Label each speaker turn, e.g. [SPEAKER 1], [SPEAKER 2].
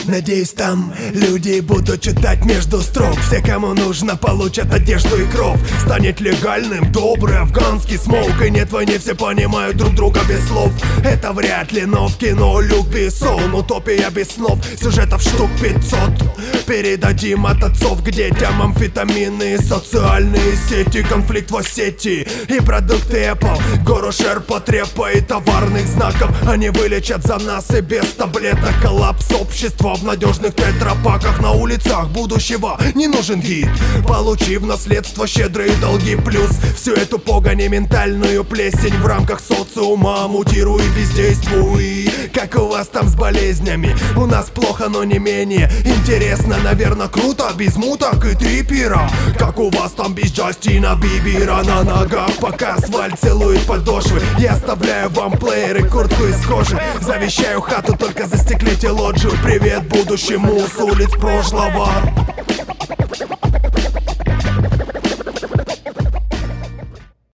[SPEAKER 1] Надеюсь, там люди будут читать между строк. Все, кому нужно, получат одежду и кров. Станет легальным добрый афганский смоук. И нет войны, все понимают друг друга без слов. Это вряд ли, но в кино Люк Бессон. Утопия без снов, сюжетов штук 500. Передадим от отцов к детям амфетамины, социальные сети, конфликт в Осетии и продукты Apple. Гору шерпотрепа и товарных знаков. Они вылечат за нас и без таблеток. Коллапс общества в надежных тетрапаках. На улицах будущего не нужен гид. Получив наследство щедрые долги плюс всю эту погонь и ментальную плесень в рамках социума. Мутируй, бездействуй. Как у вас там с болезнями? У нас плохо, но не менее интересно. Наверное, круто, без муток и трипера. Как у вас там без Джастина Бибера? На ногах пока асфальт целует подошвы. Я оставляю вам плееры, куртку из кожи. Завещаю хату, только застеклите лоджию. Привет будущему с улиц прошлого.